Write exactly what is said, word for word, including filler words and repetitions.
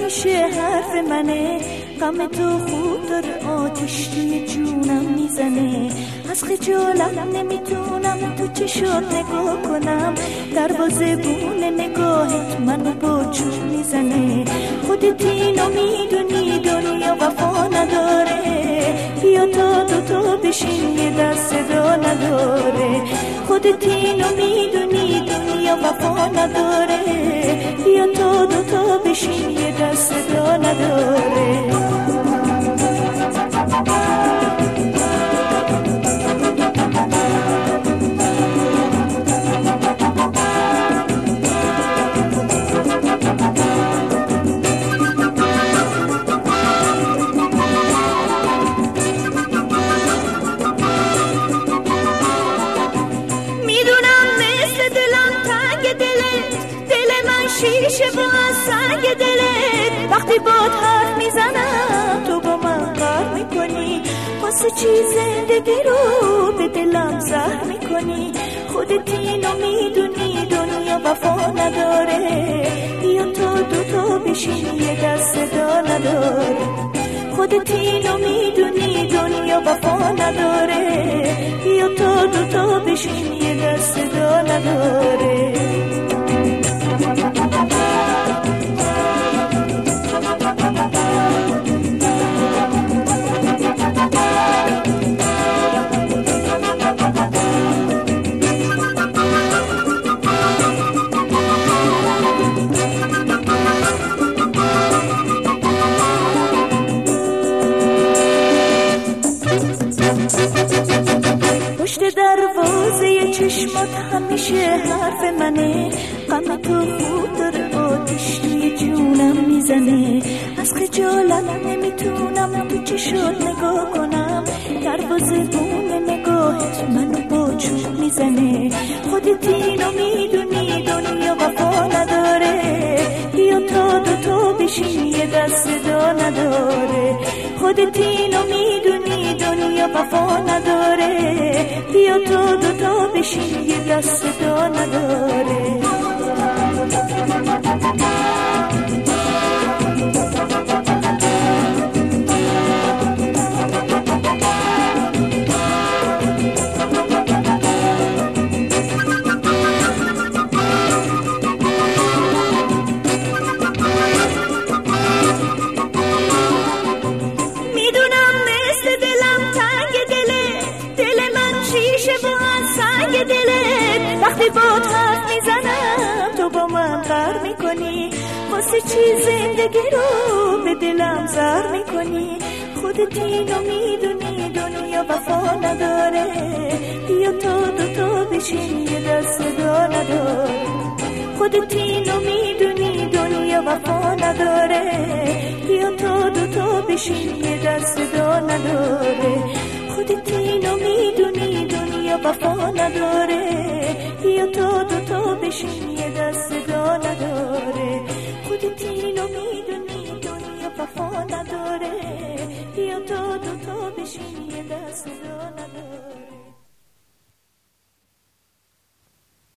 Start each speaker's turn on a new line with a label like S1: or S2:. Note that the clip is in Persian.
S1: همیشه حرف منه، غم تو خوب داره آتیش توی جونم میزنه. از خجالت نمیتونم تو چشات نگاه کنم، دروازه بون نگاهت منو با چون میزنه. خودت اینو میدونی دنیا وفا نداره، بیا تا دوتا بشین یه دست صدا نداره. خودت اینو میدونی دنیا وفا نداره، بیا تا دوتا بشین یه دست صدا نداره. شیشه با از سنگ دلت، وقتی باد حرف میزنم تو با من قهر میکنی. واسه چی زندگی رو به دلم زهر میکنی؟ خودت اینو میدونی دنیا وفا نداره، بیا تا دوتا بشین یه دست صدا نداره. خودت اینو میدونی دنیا وفا نداره، بیا تا دوتا بشین یه دست صدا نداره. پشت دروازه چشمات همیشه حرف منه، غم تو خوب داره آتیش توی جونم میزنه. از خجالت نمیتونم تو چشات نگاه کنم، دروازه بون نگاهت منو با چون میزنه. خودت اینو میدونی دنیا وفا نداره، بیا تا دوتا بشین یه دست صدا نداره. خودت اینو میدونی دنیا وفا نداره، بیا تا دوتا بشین یه دست صدا نداره. وقتی باد حرف میزنم تو با من قهر میکنی. واسه چی زندگی رو به دلم زهر میکنی؟ خودت اینو میدونی دنیا وفا نداره، بیا تا دوتا بشین یه دست صدا نداره. خودت اینو میدونی دنیا وفا نداره، بیا تا دوتا بشین یه دست صدا نداره. خودت اینو میدونی دنیا وفا نداره، بیا تا دوتا بشین یه دست صدا نداره. خودت اینو میدونی دنیا وفا نداره، بیا تا دوتا بشین یه دست صدا نداره.